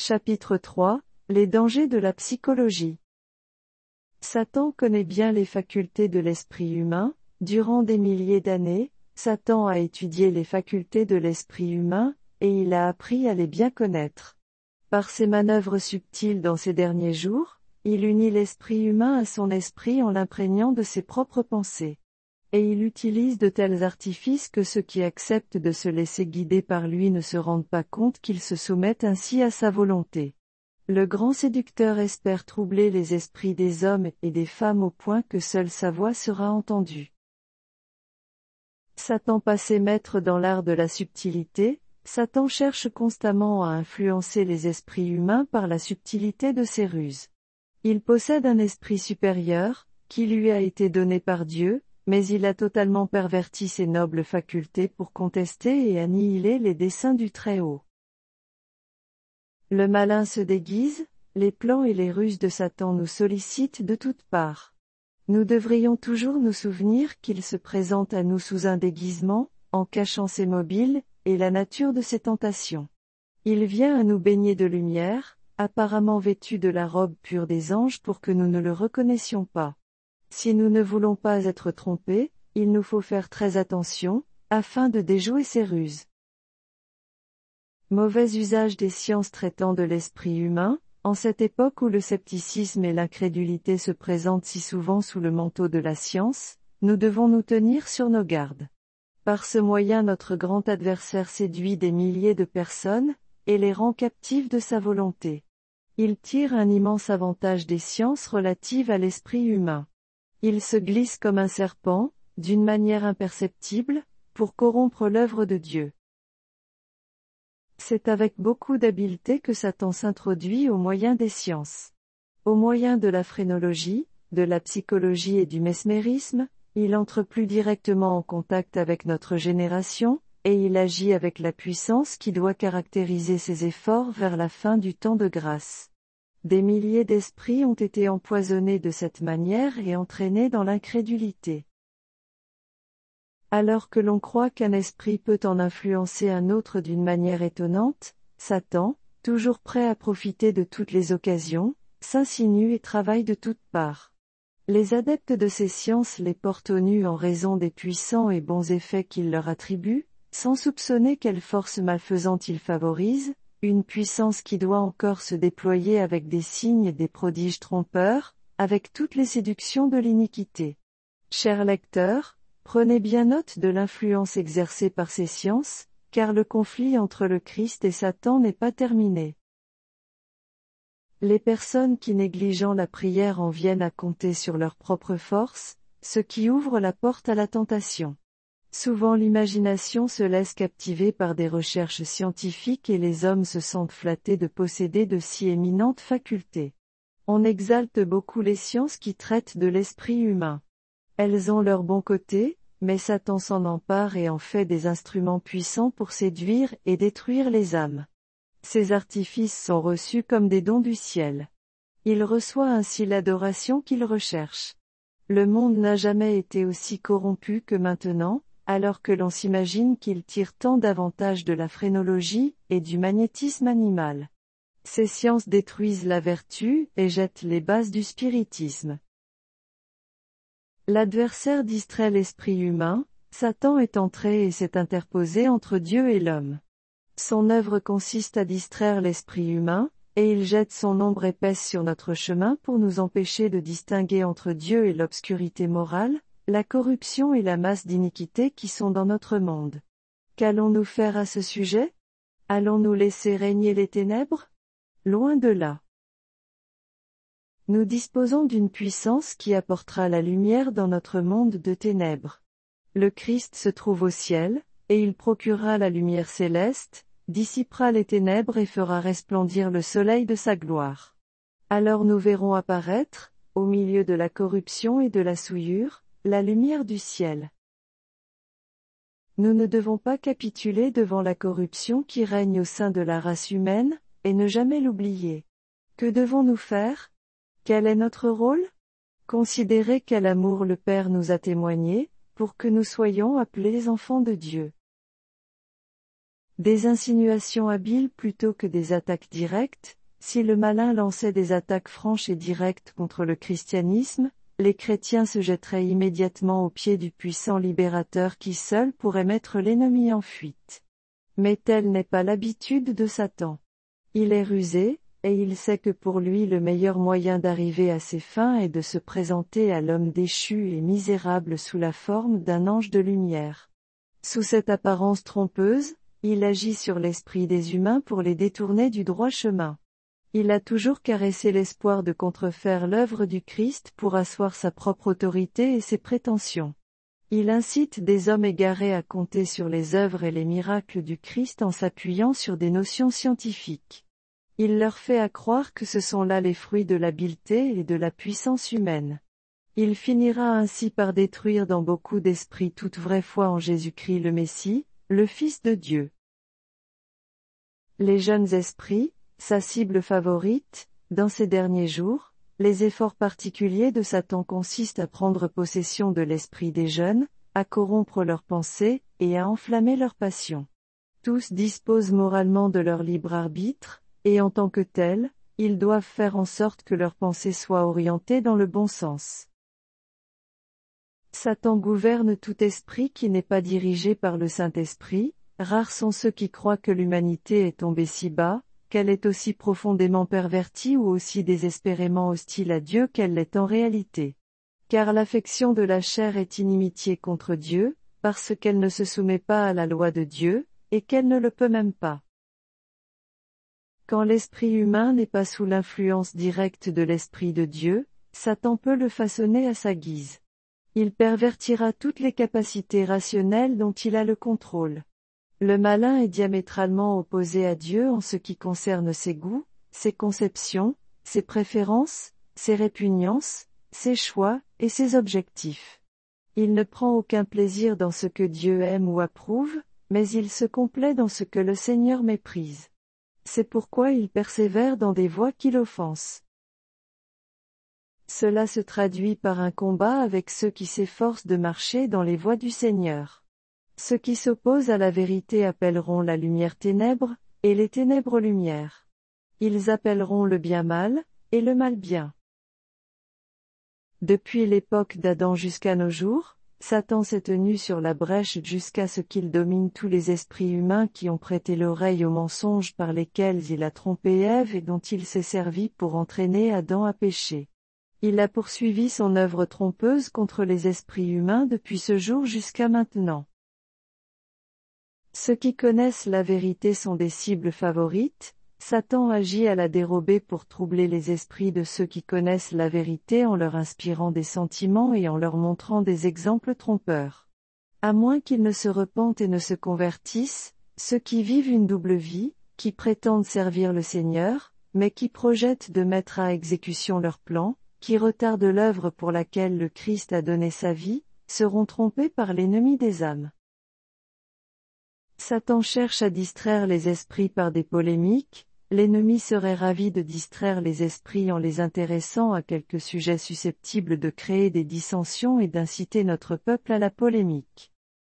Chapitre 3, les dangers de la psychologie. Satan connaît bien les facultés de l'esprit humain. Durant des milliers d'années, Satan a étudié les facultés de l'esprit humain, et il a appris à les bien connaître. Par ses manœuvres subtiles dans ces derniers jours, il unit l'esprit humain à son esprit en l'imprégnant de ses propres pensées. Et il utilise de tels artifices que ceux qui acceptent de se laisser guider par lui ne se rendent pas compte qu'ils se soumettent ainsi à sa volonté. Le grand séducteur espère troubler les esprits des hommes et des femmes au point que seule sa voix sera entendue. Satan passé maître dans l'art de la subtilité, Satan cherche constamment à influencer les esprits humains par la subtilité de ses ruses. Il possède un esprit supérieur, qui lui a été donné par Dieu, mais il a totalement perverti ses nobles facultés pour contester et annihiler les desseins du Très-Haut. Le malin se déguise, les plans et les ruses de Satan nous sollicitent de toutes parts. Nous devrions toujours nous souvenir qu'il se présente à nous sous un déguisement, en cachant ses mobiles, et la nature de ses tentations. Il vient à nous baigner de lumière, apparemment vêtu de la robe pure des anges pour que nous ne le reconnaissions pas. Si nous ne voulons pas être trompés, il nous faut faire très attention, afin de déjouer ces ruses. Mauvais usage des sciences traitant de l'esprit humain. En cette époque où le scepticisme et l'incrédulité se présentent si souvent sous le manteau de la science, nous devons nous tenir sur nos gardes. Par ce moyen notre grand adversaire séduit des milliers de personnes, et les rend captives de sa volonté. Il tire un immense avantage des sciences relatives à l'esprit humain. Il se glisse comme un serpent, d'une manière imperceptible, pour corrompre l'œuvre de Dieu. C'est avec beaucoup d'habileté que Satan s'introduit au moyen des sciences. Au moyen de la phrénologie, de la psychologie et du mesmérisme, il entre plus directement en contact avec notre génération, et il agit avec la puissance qui doit caractériser ses efforts vers la fin du temps de grâce. Des milliers d'esprits ont été empoisonnés de cette manière et entraînés dans l'incrédulité. Alors que l'on croit qu'un esprit peut en influencer un autre d'une manière étonnante, Satan, toujours prêt à profiter de toutes les occasions, s'insinue et travaille de toutes parts. Les adeptes de ces sciences les portent au nu en raison des puissants et bons effets qu'il leur attribue, sans soupçonner quelle force malfaisante ils favorisent, une puissance qui doit encore se déployer avec des signes et des prodiges trompeurs, avec toutes les séductions de l'iniquité. Chers lecteurs, prenez bien note de l'influence exercée par ces sciences, car le conflit entre le Christ et Satan n'est pas terminé. Les personnes qui négligeant la prière en viennent à compter sur leur propre force, ce qui ouvre la porte à la tentation. Souvent l'imagination se laisse captiver par des recherches scientifiques et les hommes se sentent flattés de posséder de si éminentes facultés. On exalte beaucoup les sciences qui traitent de l'esprit humain. Elles ont leur bon côté, mais Satan s'en empare et en fait des instruments puissants pour séduire et détruire les âmes. Ces artifices sont reçus comme des dons du ciel. Il reçoit ainsi l'adoration qu'il recherche. Le monde n'a jamais été aussi corrompu que maintenant, alors que l'on s'imagine qu'il tire tant d'avantages de la phrénologie et du magnétisme animal. Ces sciences détruisent la vertu et jettent les bases du spiritisme. L'adversaire distrait l'esprit humain, Satan est entré et s'est interposé entre Dieu et l'homme. Son œuvre consiste à distraire l'esprit humain, et il jette son ombre épaisse sur notre chemin pour nous empêcher de distinguer entre Dieu et l'obscurité morale, la corruption et la masse d'iniquité qui sont dans notre monde. Qu'allons-nous faire à ce sujet? Allons-nous laisser régner les ténèbres? Loin de là. Nous disposons d'une puissance qui apportera la lumière dans notre monde de ténèbres. Le Christ se trouve au ciel, et il procurera la lumière céleste, dissipera les ténèbres et fera resplendir le soleil de sa gloire. Alors nous verrons apparaître, au milieu de la corruption et de la souillure, la lumière du ciel. Nous ne devons pas capituler devant la corruption qui règne au sein de la race humaine, et ne jamais l'oublier. Que devons-nous faire? Quel est notre rôle? Considérez quel amour le Père nous a témoigné, pour que nous soyons appelés enfants de Dieu. Des insinuations habiles plutôt que des attaques directes. Si le malin lançait des attaques franches et directes contre le christianisme, les chrétiens se jetteraient immédiatement aux pieds du puissant libérateur qui seul pourrait mettre l'ennemi en fuite. Mais telle n'est pas l'habitude de Satan. Il est rusé, et il sait que pour lui le meilleur moyen d'arriver à ses fins est de se présenter à l'homme déchu et misérable sous la forme d'un ange de lumière. Sous cette apparence trompeuse, il agit sur l'esprit des humains pour les détourner du droit chemin. Il a toujours caressé l'espoir de contrefaire l'œuvre du Christ pour asseoir sa propre autorité et ses prétentions. Il incite des hommes égarés à compter sur les œuvres et les miracles du Christ en s'appuyant sur des notions scientifiques. Il leur fait accroire que ce sont là les fruits de l'habileté et de la puissance humaine. Il finira ainsi par détruire dans beaucoup d'esprits toute vraie foi en Jésus-Christ le Messie, le Fils de Dieu. Les jeunes esprits, sa cible favorite, dans ces derniers jours, les efforts particuliers de Satan consistent à prendre possession de l'esprit des jeunes, à corrompre leurs pensées, et à enflammer leurs passions. Tous disposent moralement de leur libre arbitre, et en tant que tels, ils doivent faire en sorte que leurs pensées soient orientées dans le bon sens. Satan gouverne tout esprit qui n'est pas dirigé par le Saint-Esprit. Rares sont ceux qui croient que l'humanité est tombée si bas, qu'elle est aussi profondément pervertie ou aussi désespérément hostile à Dieu qu'elle l'est en réalité. Car l'affection de la chair est inimitié contre Dieu, parce qu'elle ne se soumet pas à la loi de Dieu, et qu'elle ne le peut même pas. Quand l'esprit humain n'est pas sous l'influence directe de l'Esprit de Dieu, Satan peut le façonner à sa guise. Il pervertira toutes les capacités rationnelles dont il a le contrôle. Le malin est diamétralement opposé à Dieu en ce qui concerne ses goûts, ses conceptions, ses préférences, ses répugnances, ses choix, et ses objectifs. Il ne prend aucun plaisir dans ce que Dieu aime ou approuve, mais il se complaît dans ce que le Seigneur méprise. C'est pourquoi il persévère dans des voies qui l'offensent. Cela se traduit par un combat avec ceux qui s'efforcent de marcher dans les voies du Seigneur. Ceux qui s'opposent à la vérité appelleront la lumière ténèbres, et les ténèbres lumière. Ils appelleront le bien mal, et le mal bien. Depuis l'époque d'Adam jusqu'à nos jours, Satan s'est tenu sur la brèche jusqu'à ce qu'il domine tous les esprits humains qui ont prêté l'oreille aux mensonges par lesquels il a trompé Ève et dont il s'est servi pour entraîner Adam à pécher. Il a poursuivi son œuvre trompeuse contre les esprits humains depuis ce jour jusqu'à maintenant. Ceux qui connaissent la vérité sont des cibles favorites. Satan agit à la dérobée pour troubler les esprits de ceux qui connaissent la vérité en leur inspirant des sentiments et en leur montrant des exemples trompeurs. À moins qu'ils ne se repentent et ne se convertissent, ceux qui vivent une double vie, qui prétendent servir le Seigneur, mais qui projettent de mettre à exécution leur plan, qui retardent l'œuvre pour laquelle le Christ a donné sa vie, seront trompés par l'ennemi des âmes. Satan cherche à distraire les esprits par des polémiques. L'ennemi serait ravi de distraire les esprits en les intéressant à quelques sujets susceptibles de créer des dissensions et d'inciter notre peuple à la polémique.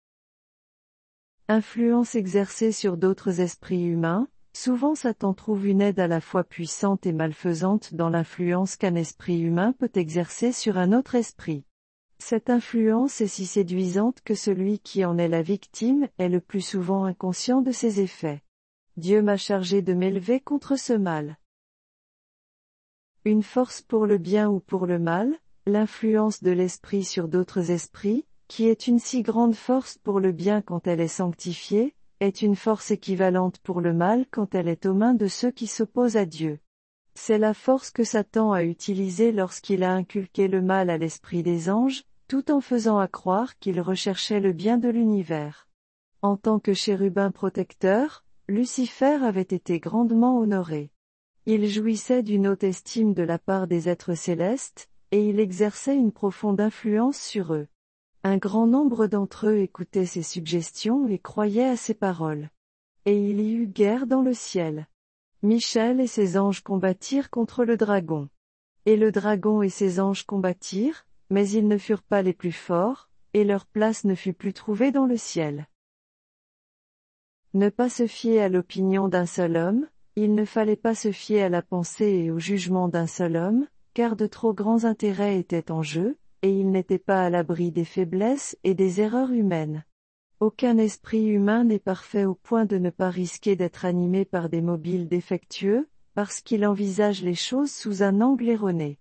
Influence exercée sur d'autres esprits humains. Souvent Satan trouve une aide à la fois puissante et malfaisante dans l'influence qu'un esprit humain peut exercer sur un autre esprit. Cette influence est si séduisante que celui qui en est la victime est le plus souvent inconscient de ses effets. Dieu m'a chargé de m'élever contre ce mal. Une force pour le bien ou pour le mal, l'influence de l'esprit sur d'autres esprits, qui est une si grande force pour le bien quand elle est sanctifiée, est une force équivalente pour le mal quand elle est aux mains de ceux qui s'opposent à Dieu. C'est la force que Satan a utilisée lorsqu'il a inculqué le mal à l'esprit des anges, tout en faisant accroire qu'il recherchait le bien de l'univers. En tant que chérubin protecteur, Lucifer avait été grandement honoré. Il jouissait d'une haute estime de la part des êtres célestes, et il exerçait une profonde influence sur eux. Un grand nombre d'entre eux écoutaient ses suggestions et croyaient à ses paroles. Et il y eut guerre dans le ciel. Michel et ses anges combattirent contre le dragon. Et le dragon et ses anges combattirent, mais ils ne furent pas les plus forts, et leur place ne fut plus trouvée dans le ciel. Ne pas se fier à l'opinion d'un seul homme, il ne fallait pas se fier à la pensée et au jugement d'un seul homme, car de trop grands intérêts étaient en jeu, et il n'était pas à l'abri des faiblesses et des erreurs humaines. Aucun esprit humain n'est parfait au point de ne pas risquer d'être animé par des mobiles défectueux, parce qu'il envisage les choses sous un angle erroné.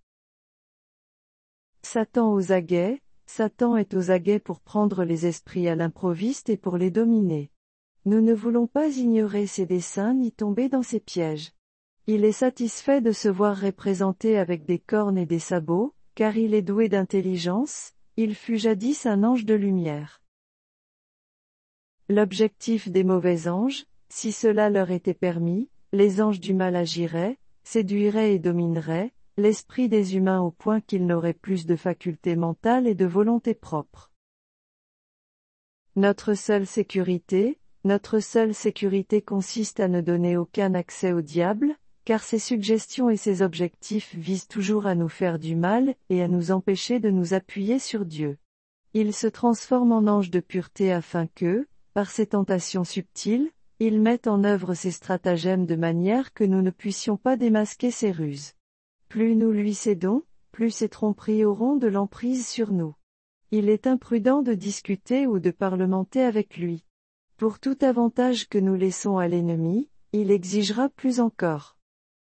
Satan aux aguets, Satan est aux aguets pour prendre les esprits à l'improviste et pour les dominer. Nous ne voulons pas ignorer ses desseins ni tomber dans ses pièges. Il est satisfait de se voir représenté avec des cornes et des sabots, car il est doué d'intelligence, il fut jadis un ange de lumière. L'objectif des mauvais anges, si cela leur était permis, les anges du mal agiraient, séduiraient et domineraient, l'esprit des humains au point qu'ils n'auraient plus de facultés mentales et de volonté propre. Notre seule sécurité consiste à ne donner aucun accès au diable, car ses suggestions et ses objectifs visent toujours à nous faire du mal et à nous empêcher de nous appuyer sur Dieu. Il se transforme en ange de pureté afin que, par ses tentations subtiles, il mette en œuvre ses stratagèmes de manière que nous ne puissions pas démasquer ses ruses. Plus nous lui cédons, plus ses tromperies auront de l'emprise sur nous. Il est imprudent de discuter ou de parlementer avec lui. Pour tout avantage que nous laissons à l'ennemi, il exigera plus encore.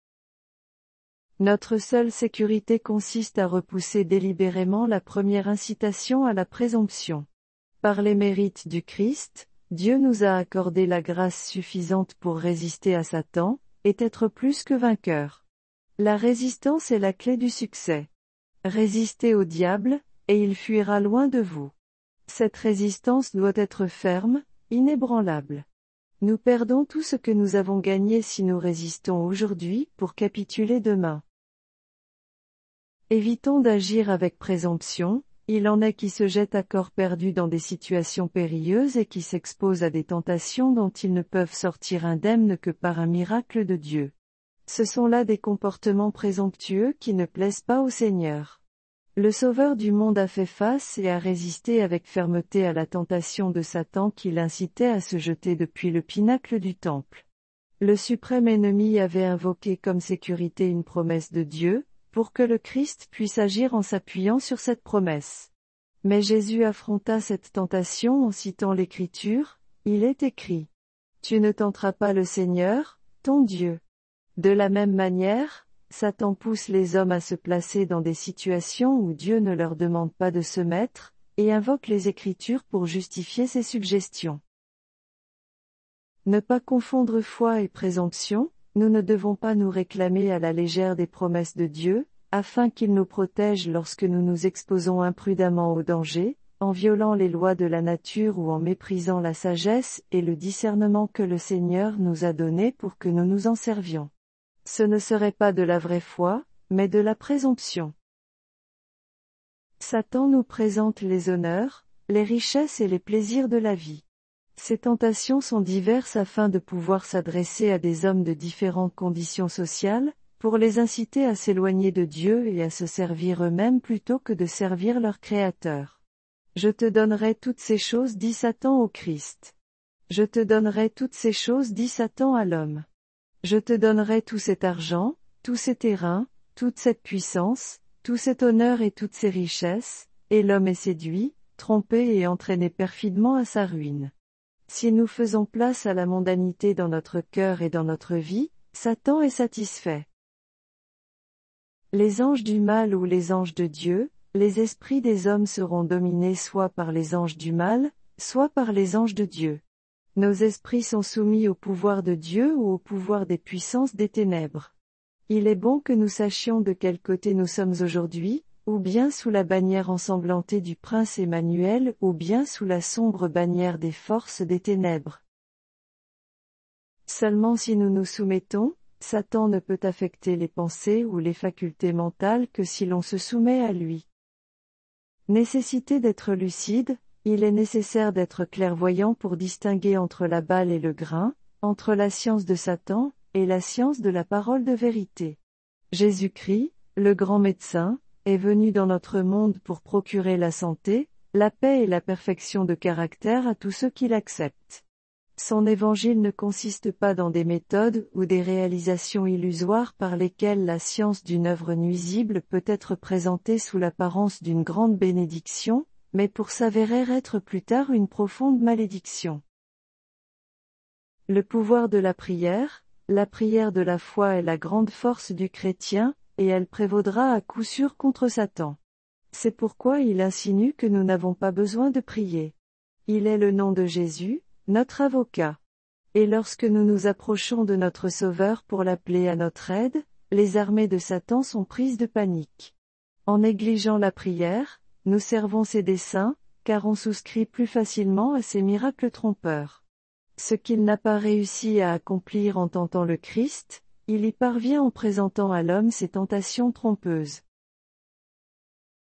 Notre seule sécurité consiste à repousser délibérément la première incitation à la présomption. Par les mérites du Christ, Dieu nous a accordé la grâce suffisante pour résister à Satan, et être plus que vainqueurs. La résistance est la clé du succès. Résistez au diable, et il fuira loin de vous. Cette résistance doit être ferme, inébranlable. Nous perdons tout ce que nous avons gagné si nous résistons aujourd'hui pour capituler demain. Évitons d'agir avec présomption, il en est qui se jettent à corps perdu dans des situations périlleuses et qui s'exposent à des tentations dont ils ne peuvent sortir indemnes que par un miracle de Dieu. Ce sont là des comportements présomptueux qui ne plaisent pas au Seigneur. Le Sauveur du monde a fait face et a résisté avec fermeté à la tentation de Satan qui l'incitait à se jeter depuis le pinacle du temple. Le suprême ennemi avait invoqué comme sécurité une promesse de Dieu, pour que le Christ puisse agir en s'appuyant sur cette promesse. Mais Jésus affronta cette tentation en citant l'Écriture, il est écrit. Tu ne tenteras pas le Seigneur, ton Dieu. De la même manière, Satan pousse les hommes à se placer dans des situations où Dieu ne leur demande pas de se mettre, et invoque les Écritures pour justifier ses suggestions. Ne pas confondre foi et présomption, nous ne devons pas nous réclamer à la légère des promesses de Dieu, afin qu'il nous protège lorsque nous nous exposons imprudemment au danger, en violant les lois de la nature ou en méprisant la sagesse et le discernement que le Seigneur nous a donnés pour que nous nous en servions. Ce ne serait pas de la vraie foi, mais de la présomption. Satan nous présente les honneurs, les richesses et les plaisirs de la vie. Ces tentations sont diverses afin de pouvoir s'adresser à des hommes de différentes conditions sociales, pour les inciter à s'éloigner de Dieu et à se servir eux-mêmes plutôt que de servir leur Créateur. Je te donnerai toutes ces choses, dit Satan au Christ. Je te donnerai toutes ces choses, dit Satan à l'homme. Je te donnerai tout cet argent, tous ces terrains, toute cette puissance, tout cet honneur et toutes ces richesses, et l'homme est séduit, trompé et entraîné perfidement à sa ruine. Si nous faisons place à la mondanité dans notre cœur et dans notre vie, Satan est satisfait. Les anges du mal ou les anges de Dieu, les esprits des hommes seront dominés soit par les anges du mal, soit par les anges de Dieu. Nos esprits sont soumis au pouvoir de Dieu ou au pouvoir des puissances des ténèbres. Il est bon que nous sachions de quel côté nous sommes aujourd'hui, ou bien sous la bannière ensanglantée du prince Emmanuel ou bien sous la sombre bannière des forces des ténèbres. Seulement si nous nous soumettons, Satan ne peut affecter les pensées ou les facultés mentales que si l'on se soumet à lui. Nécessité d'être lucide, il est nécessaire d'être clairvoyant pour distinguer entre la balle et le grain, entre la science de Satan, et la science de la parole de vérité. Jésus-Christ, le grand médecin, est venu dans notre monde pour procurer la santé, la paix et la perfection de caractère à tous ceux qui l'acceptent. Son évangile ne consiste pas dans des méthodes ou des réalisations illusoires par lesquelles la science d'une œuvre nuisible peut être présentée sous l'apparence d'une grande bénédiction, mais pour s'avérer être plus tard une profonde malédiction. Le pouvoir de la prière de la foi est la grande force du chrétien, et elle prévaudra à coup sûr contre Satan. C'est pourquoi il insinue que nous n'avons pas besoin de prier. Il est le nom de Jésus, notre avocat. Et lorsque nous nous approchons de notre Sauveur pour l'appeler à notre aide, les armées de Satan sont prises de panique. En négligeant la prière, nous servons ses desseins, car on souscrit plus facilement à ces miracles trompeurs. Ce qu'il n'a pas réussi à accomplir en tentant le Christ, il y parvient en présentant à l'homme ses tentations trompeuses.